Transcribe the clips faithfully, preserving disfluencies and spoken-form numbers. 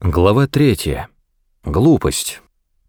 Глава третья. Глупость.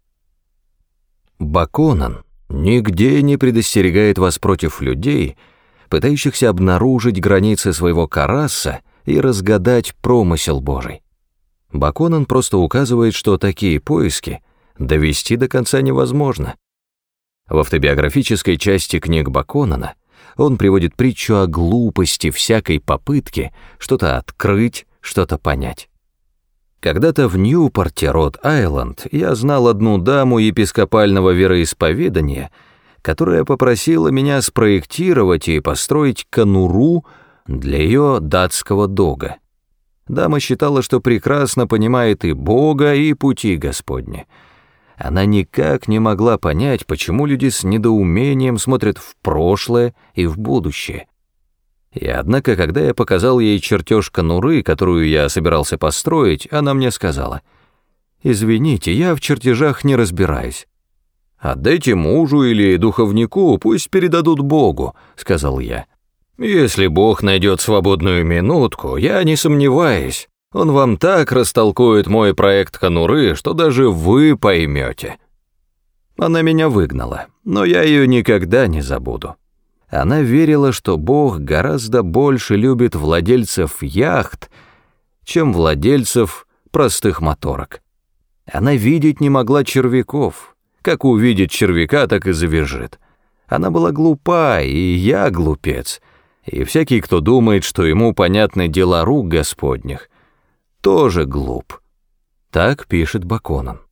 Баконан нигде не предостерегает вас против людей, пытающихся обнаружить границы своего карасса и разгадать промысел Божий. Баконан просто указывает, что такие поиски довести до конца невозможно. В автобиографической части книг Баконана он приводит притчу о глупости всякой попытки что-то открыть, что-то понять. Когда-то в Ньюпорте, Род-Айленд, я знал одну даму епископального вероисповедания, которая попросила меня спроектировать и построить конуру для ее датского дога. Дама считала, что прекрасно понимает и Бога, и пути Господни. Она никак не могла понять, почему люди с недоумением смотрят в прошлое и в будущее. И однако, когда я показал ей чертеж конуры, которую я собирался построить, она мне сказала: «Извините, я в чертежах не разбираюсь». «Отдайте мужу или духовнику, пусть передадут Богу», — сказал я. «Если Бог найдет свободную минутку, я не сомневаюсь, Он вам так растолкует мой проект конуры, что даже вы поймете». Она меня выгнала, но я ее никогда не забуду. Она верила, что Бог гораздо больше любит владельцев яхт, чем владельцев простых моторок. Она видеть не могла червяков. Как увидит червяка, так и завяжет. Она была глупа, и я глупец. И всякий, кто думает, что ему понятны дела рук Господних, тоже глуп. Так пишет Баконан.